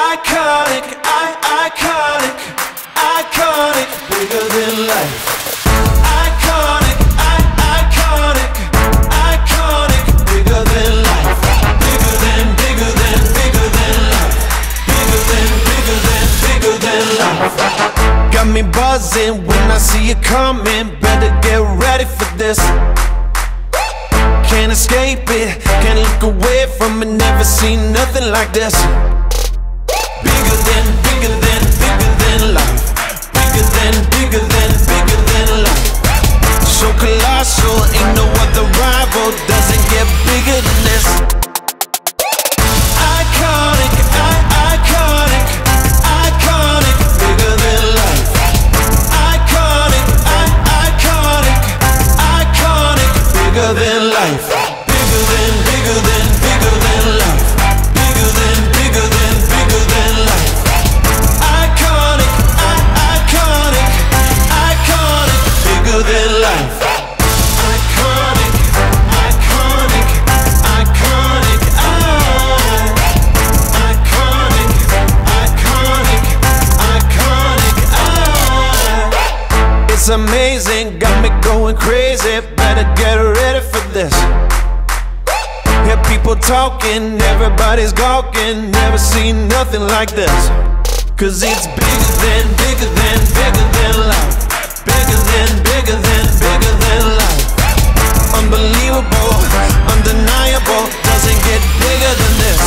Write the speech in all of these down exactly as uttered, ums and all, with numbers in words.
Iconic, I, iconic, iconic, bigger than life. Iconic, I, iconic, iconic, bigger than life. Bigger than, bigger than, bigger than life. Bigger than, bigger than, bigger than life. Got me buzzing when I see you coming. Better get ready for this. Can't escape it, can't look away from it. Never seen nothing like this. Bigger than, bigger than, bigger than life. Bigger than, bigger than, bigger than life. So colossal, ain't no other rival. Doesn't get bigger than this. Iconic, I, iconic, iconic, bigger than life. Iconic, I, iconic, iconic, bigger than life. Bigger than, bigger than, bigger than life. Bigger than, bigger than, bigger than life. Iconic, I, iconic, iconic, bigger than life. Iconic, iconic, iconic, I, iconic, iconic, iconic, I. It's amazing, got me going crazy. Better get ready for this. Hear people talking, everybody's gawking. Never seen nothing like this. Cause it's bigger than, bigger than, bigger than life. Bigger than, bigger than, bigger than life. Unbelievable, undeniable. Doesn't get bigger than this.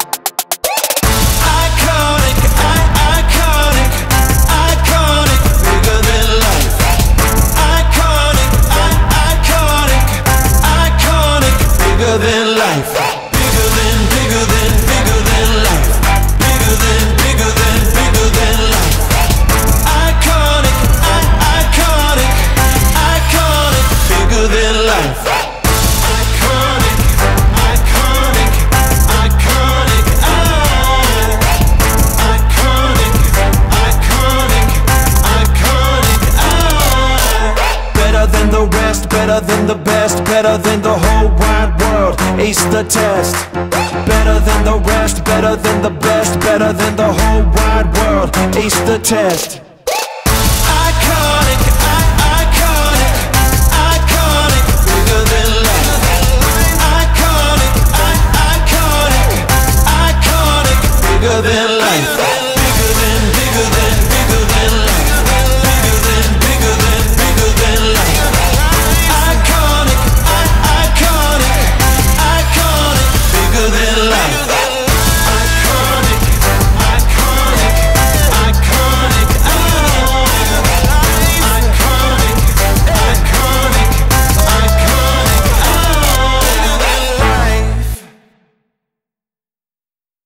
Iconic, I, iconic, iconic, bigger than life. Iconic, I, iconic, iconic, bigger than life. Bigger than, bigger than, bigger than life. Bigger than, bigger than, bigger than life. Iconic, I, iconic, iconic, bigger than life. Iconic, iconic, iconic, I, iconic, iconic, iconic, I. Better than the rest, better than the best, better than the whole wide world. Ace the test. Better than the rest, better than the best, better than the whole wide world. Ace the test. Iconic, I, iconic, iconic, bigger than life. Iconic, I, iconic, iconic, bigger than life.